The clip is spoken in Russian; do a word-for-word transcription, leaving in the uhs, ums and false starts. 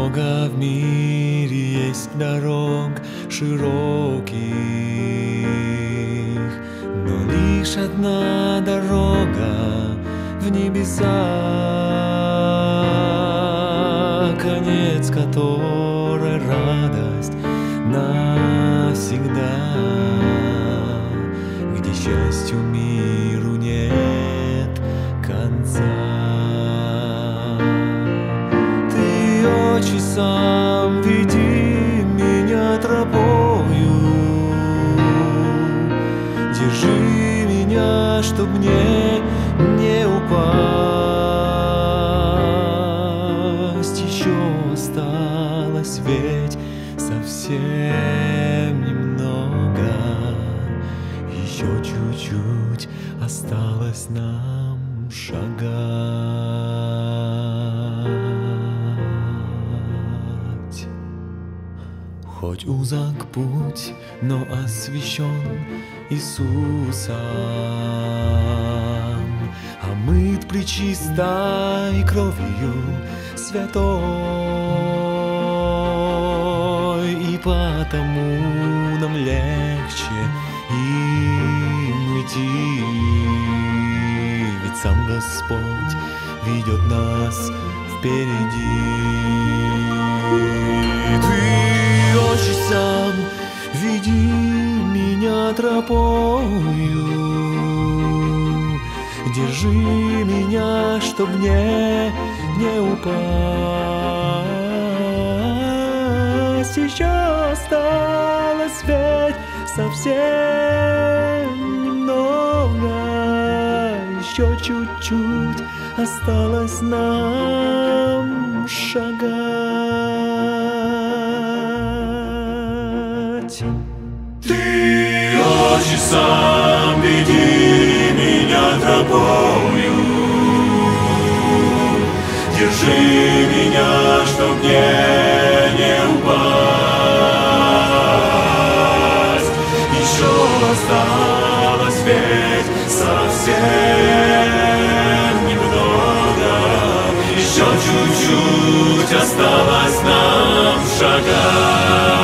Много в мире есть дорог широких, но лишь одна дорога в небеса, конец которой радость навсегда, где счастью миру нет конца. Ты, Отче, сам веди меня тропою, держи меня, чтоб мне не упасть. Еще осталось ведь совсем немного, еще чуть-чуть осталось нам шагать. Хоть узок путь, но освящен Иисусом, омыт пречистой кровью святой, и потому нам легче им идти, ведь сам Господь ведет нас впереди. Ты, Отче, сам веди меня тропою, держи меня, чтоб мне не упасть. Еще осталось ведь совсем немного, еще чуть-чуть осталось нам шагать. Ты, Отче, сам веди меня тропою, держи меня, чтоб мне не упасть. Еще осталось ведь совсем немного, еще чуть-чуть осталось нам шагать.